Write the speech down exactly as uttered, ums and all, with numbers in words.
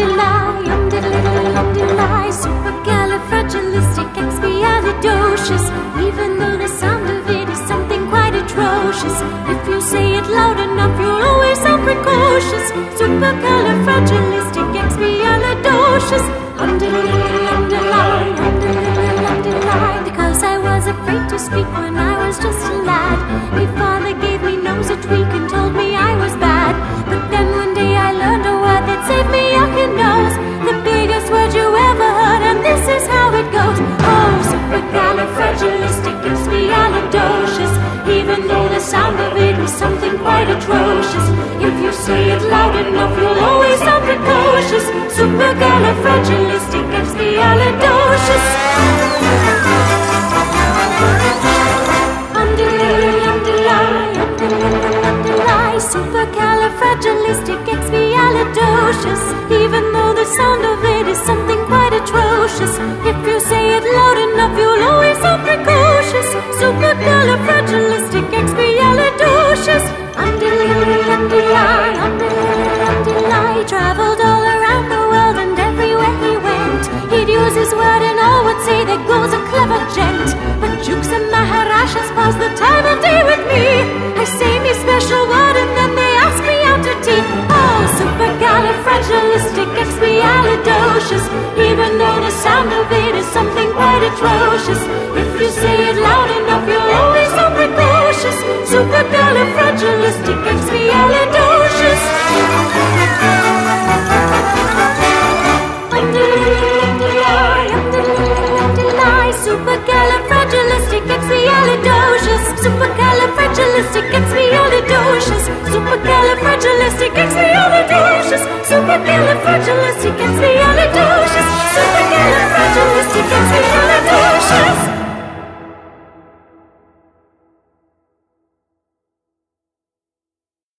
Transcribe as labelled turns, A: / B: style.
A: umdiddly-umdiddly, supercalifragilisticexpialidocious. Even though the sound of it is something quite atrocious, if you say it loud enough, you'll always sound precocious. Supercalifragilisticexpialidocious. Umdiddly-umdiddly, umdiddly-umdiddly. Because I was afraid to speak when I was just a lad, my father gave me nose a tweak and told me I was bad. But then one day I learned a word that saved me yucking nose, the biggest word you ever heard, and this is how it goes. Oh, supercalifragilisticexpialidocious. Even though the sound of it is something quite atrocious, if you say it loud enough, you'll always sound precocious. Supercalifragilisticexpialidocious. Umdiddly-umdiddly, supercalifragilisticexpialidocious. Even though the sound of it is something quite atrocious, if you say it loud enough, you'll always sound precocious. Supercalifragilisticexpialidocious. Umdiddly-umdiddly, umdiddly-umdiddly. Traveled all around the world and everywhere he went, he'd use his word and all would say there goes a clever gent. But Jukes and Maharashas pass the time of day with me. I say me special word and then they ask me out to tea. Oh, supercalifragilisticexpialidocious. Even though the sound of it is something quite atrocious, if you say it loud enough, you'll always sound precocious. Supercalifragilisticexpialidocious. Umdiddly-umdiddly, umdiddly-umdiddly, supercalifragilisticexpialidocious. Supercalifragilisticexpialidocious. Supercalifragilisticexpialidocious. Supercalifragilisticexpialidocious.